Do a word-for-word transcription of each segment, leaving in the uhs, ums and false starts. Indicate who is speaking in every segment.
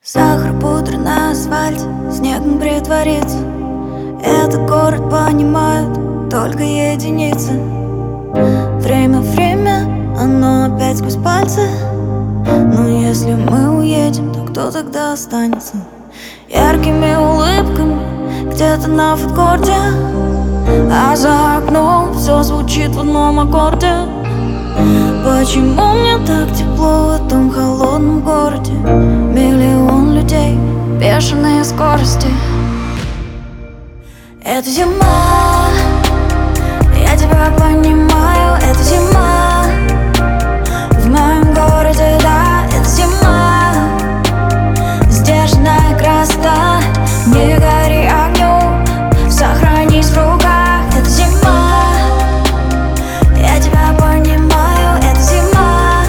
Speaker 1: Сахар, пудра на асфальте, снегом притворится. Этот город понимают только единицы. Время, время, оно опять сквозь пальцы. Но если мы уедем, то кто тогда останется? Яркими улыбками где-то на фудкорте, а за окном все звучит в одном аккорде. Почему мне так тепло в этом холодном городе? Миллион людей, бешеные скорости. Это зима, я тебя понимаю. Это зима в моем городе, да. Это зима, сдержанная красота. Не гори огню, сохранись в руках. Это зима, я тебя понимаю. Это зима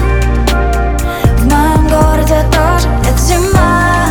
Speaker 1: в моем городе тоже. Это зима,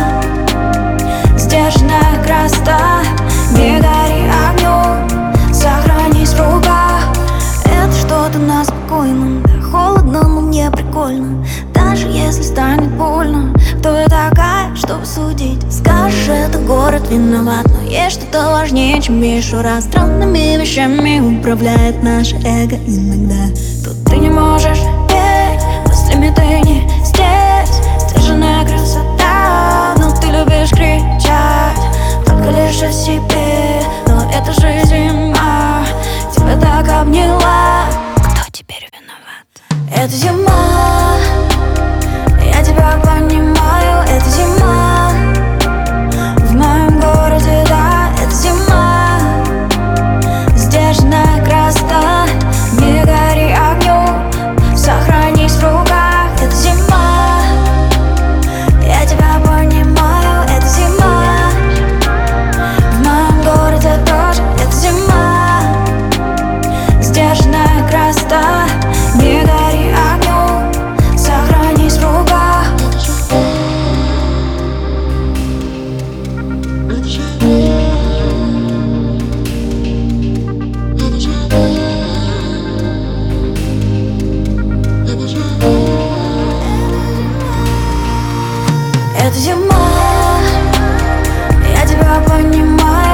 Speaker 1: сдержанная красота. Не гори огню, сохранись в руках. Это что-то на спокойном, да холодно, но мне прикольно. Даже если станет больно, кто я такая, чтобы судить? Скажешь, это город виноват, но есть что-то важнее, чем еще раз. Странными вещами управляет наше эго иногда. Тут ты не можешь петь, мыслями ты не здесь. Сдержанная красота, но ты любишь кричать только лишь о себе. Но это же зима, тебя так обняла. Кто теперь виноват? Это зима, я тебя понимаю. Это зима в моем городе, да. Это зима, сдержанная красота. Не гори огню, сохранись в руках. Это зима, я тебя понимаю. Это зима в моем городе тоже. Это зима, сдержанная красота. Не гори огню, сохранись в руках. Это зима, я тебя понимаю.